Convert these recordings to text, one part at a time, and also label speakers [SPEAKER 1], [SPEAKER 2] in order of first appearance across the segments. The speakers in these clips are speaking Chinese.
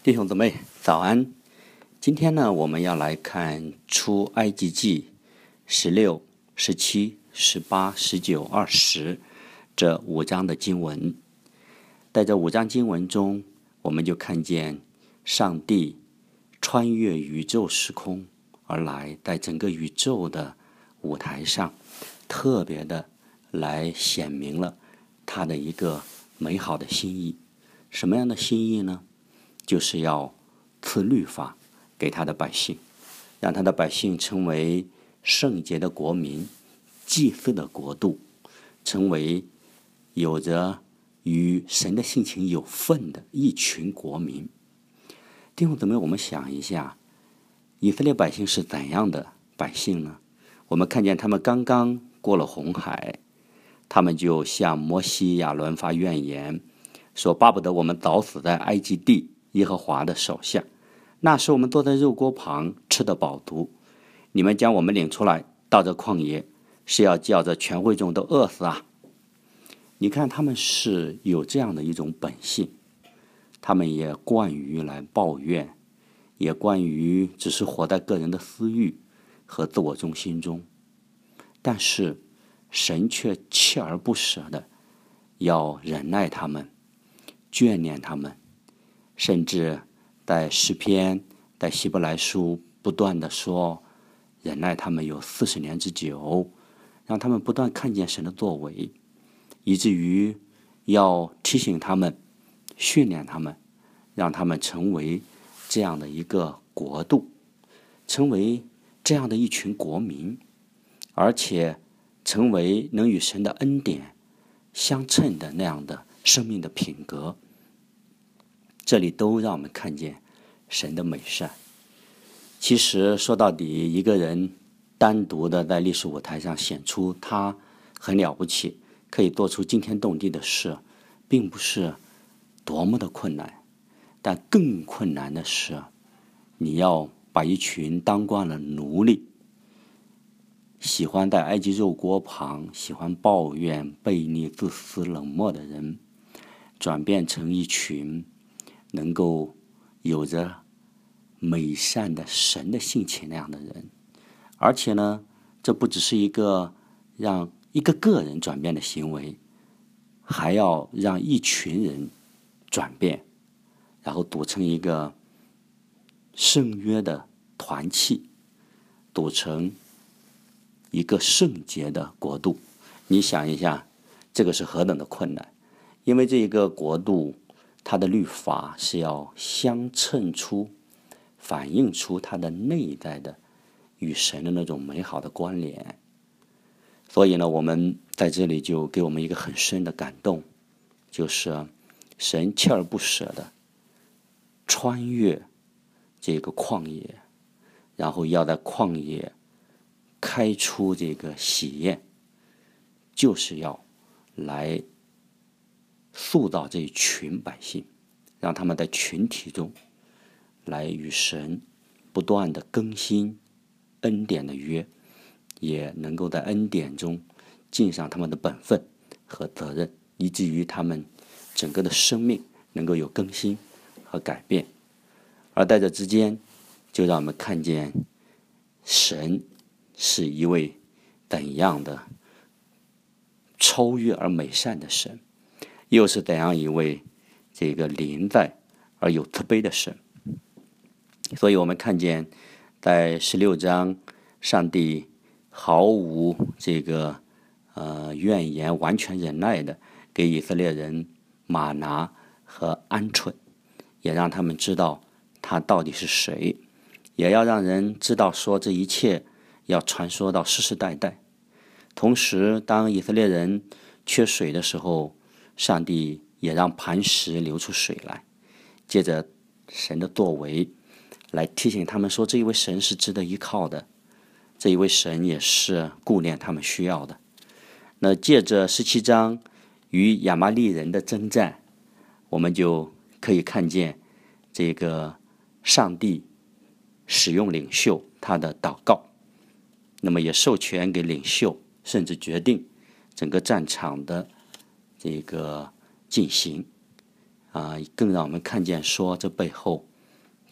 [SPEAKER 1] 弟兄姊妹，早安！今天呢，我们要来看出埃及记16、17、18、19、20这5章的经文。在这5章经文中，我们就看见上帝穿越宇宙时空而来，在整个宇宙的舞台上，特别的来显明了他的一个美好的心意。什么样的心意呢？就是要赐律法给他的百姓，让他的百姓成为圣洁的国民，祭祀的国度，成为有着与神的性情有份的一群国民。弟兄姊妹，我们想一下，以色列百姓是怎样的百姓呢？我们看见他们刚刚过了红海，他们就向摩西亚伦发怨言，说巴不得我们早死在埃及地耶和华的手下，那时我们坐在肉锅旁，吃得饱足。你们将我们领出来到这旷野，是要叫这全会众都饿死啊！你看他们是有这样的一种本性，他们也惯于来抱怨，也惯于只是活在个人的私欲和自我中心中。但是神却锲而不舍的要忍耐他们，眷恋他们，甚至在诗篇、在希伯来书不断的说，忍耐他们有40年之久，让他们不断看见神的作为，以至于要提醒他们，训练他们，让他们成为这样的一个国度，成为这样的一群国民，而且成为能与神的恩典相称的那样的生命的品格。这里都让我们看见神的美善。其实说到底，一个人单独的在历史舞台上显出他很了不起，可以做出惊天动地的事，并不是多么的困难。但更困难的是，你要把一群当惯了奴隶，喜欢在埃及肉锅旁，喜欢抱怨、悖逆、自私、冷漠的人，转变成一群能够有着美善的神的性情那样的人。而且呢，这不只是一个让一个个人转变的行为，还要让一群人转变，然后组成一个圣约的团契，组成一个圣洁的国度。你想一下，这个是何等的困难。因为这一个国度，它的律法是要相称出、反映出它的内在的与神的那种美好的关联。所以呢，我们在这里就给我们一个很深的感动，就是神锲而不舍的穿越这个旷野，然后要在旷野开出这个喜宴，就是要来塑造这一群百姓，让他们在群体中来与神不断的更新恩典的约，也能够在恩典中尽上他们的本分和责任，以至于他们整个的生命能够有更新和改变。而在这之间，就让我们看见神是一位怎样的超越而美善的神，又是怎样一位这个临在而有慈悲的神。所以我们看见在16章，上帝毫无这个怨言，完全忍耐的给以色列人玛拿和鹌鹑，也让他们知道他到底是谁，也要让人知道说这一切要传说到世世代代。同时，当以色列人缺水的时候，上帝也让磐石流出水来，借着神的作为来提醒他们说，这一位神是值得依靠的，这一位神也是顾念他们需要的。那借着17章与亚玛利人的征战，我们就可以看见这个上帝使用领袖他的祷告，那么也授权给领袖，甚至决定整个战场的这个进行更让我们看见说，这背后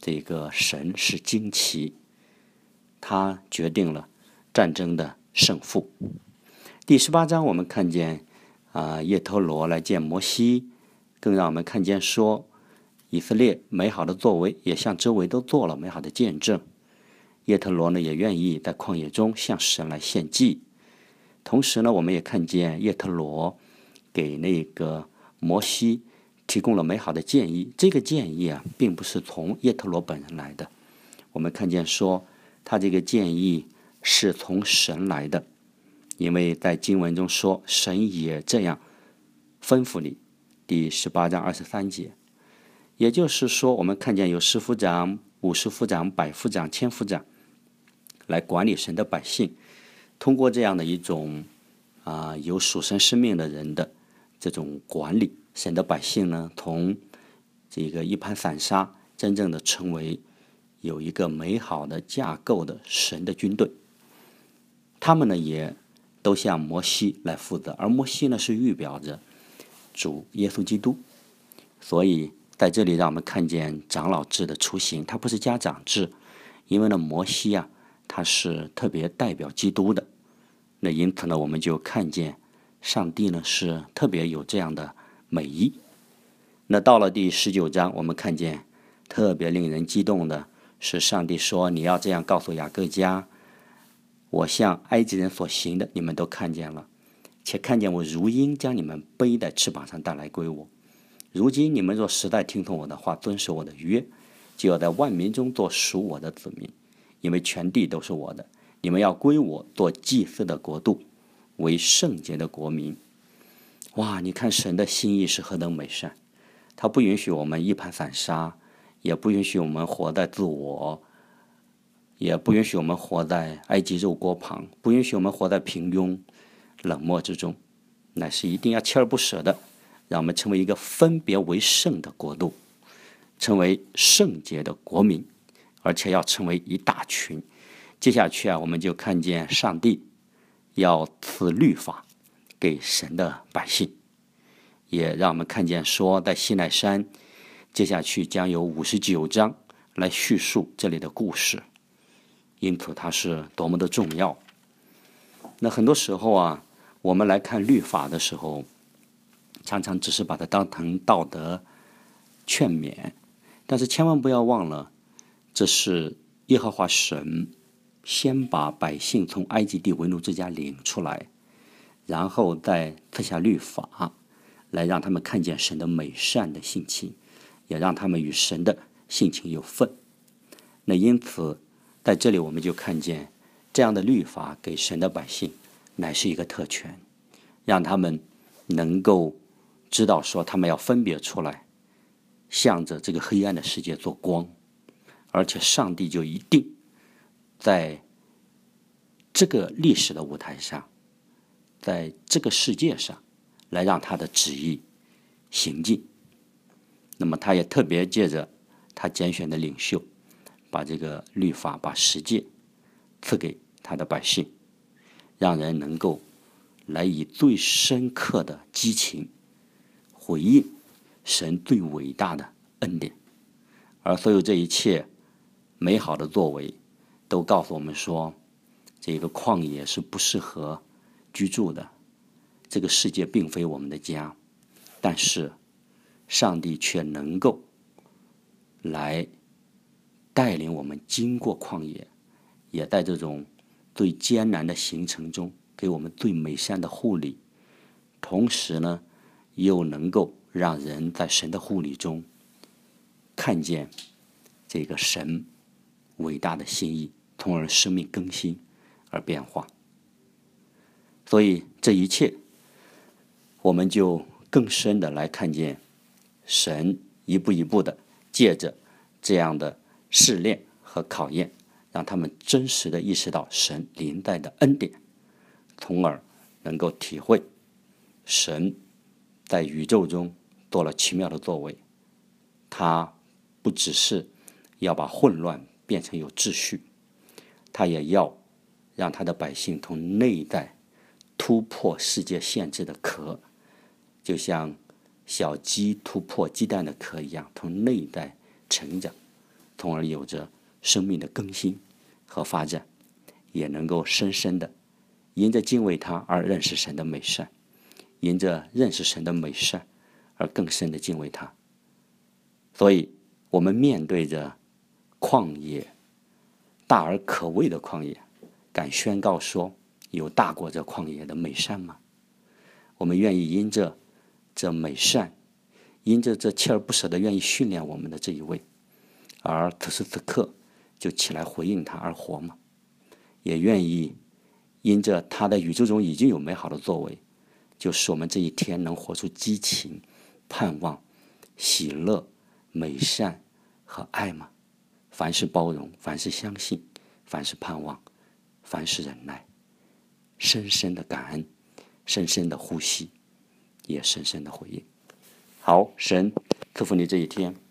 [SPEAKER 1] 这个神是惊奇，他决定了战争的胜负。第18章我们看见叶忒罗来见摩西，更让我们看见说以色列美好的作为也向周围都做了美好的见证。叶忒罗呢也愿意在旷野中向神来献祭。同时呢，我们也看见叶忒罗给那个摩西提供了美好的建议。这个建议并不是从叶忒罗本人来的，我们看见说他这个建议是从神来的，因为在经文中说神也这样吩咐你，第18章23节。也就是说，我们看见有10夫长、50夫长、100夫长、1000夫长来管理神的百姓。通过这样的一种有属神生命的人的这种管理，神的百姓呢，从这个一盘散沙，真正的成为有一个美好的架构的神的军队。他们呢也都向摩西来负责，而摩西呢是预表着主耶稣基督。所以在这里让我们看见长老制的雏形，它不是家长制，因为呢摩西他是特别代表基督的。那因此呢，我们就看见上帝呢是特别有这样的美意。那到了第19章，我们看见特别令人激动的是，上帝说你要这样告诉雅各家，我向埃及人所行的你们都看见了，且看见我如鹰将你们背在翅膀上带来归我。如今你们若实在听从我的话，遵守我的约，就要在万民中做属我的子民，因为全地都是我的。你们要归我，做祭司的国度，为圣洁的国民。哇，你看神的心意是何等美善，他不允许我们一盘散沙，也不允许我们活在自我，也不允许我们活在埃及肉锅旁，不允许我们活在平庸冷漠之中，乃是一定要锲而不舍的让我们成为一个分别为圣的国度，成为圣洁的国民，而且要成为一大群。接下去我们就看见上帝要赐律法给神的百姓，也让我们看见说在西奈山接下去将有59章来叙述这里的故事，因此它是多么的重要。那很多时候我们来看律法的时候，常常只是把它当成道德劝勉，但是千万不要忘了，这是耶和华神先把百姓从埃及地为奴之家领出来，然后再赐下律法，来让他们看见神的美善的性情，也让他们与神的性情有份。那因此在这里我们就看见这样的律法给神的百姓乃是一个特权，让他们能够知道说他们要分别出来，向着这个黑暗的世界做光，而且上帝就一定在这个历史的舞台上，在这个世界上来让他的旨意行进。那么他也特别借着他拣选的领袖，把这个律法，把十诫赐给他的百姓，让人能够来以最深刻的激情回应神最伟大的恩典。而所有这一切美好的作为都告诉我们说，这个旷野是不适合居住的，这个世界并非我们的家，但是上帝却能够来带领我们经过旷野，也在这种最艰难的行程中给我们最美善的护理，同时呢又能够让人在神的护理中看见这个神伟大的心意，从而生命更新而变化。所以这一切我们就更深的来看见神一步一步的借着这样的试炼和考验，让他们真实的意识到神临在的恩典，从而能够体会神在宇宙中做了奇妙的作为。他不只是要把混乱变成有秩序，他也要让他的百姓从内在突破世界限制的壳，就像小鸡突破鸡蛋的壳一样，从内在成长， 从而有着生命的更新和发展，也能够深深的因着敬畏他而认识神的美善，因着认识神的美善而更深的敬畏他。所以我们面对着旷野，大而可畏的旷野，敢宣告说有大过这旷野的美善吗？我们愿意因着这美善，因着这锲而不舍的愿意训练我们的这一位，而此时此刻就起来回应他而活吗？也愿意因着他的宇宙中已经有美好的作为，就使我们这一天能活出激情、盼望、喜乐、美善和爱吗？凡是包容，凡是相信，凡是盼望，凡是忍耐，深深的感恩，深深的呼吸，也深深的回应。好，神赐福你这一天，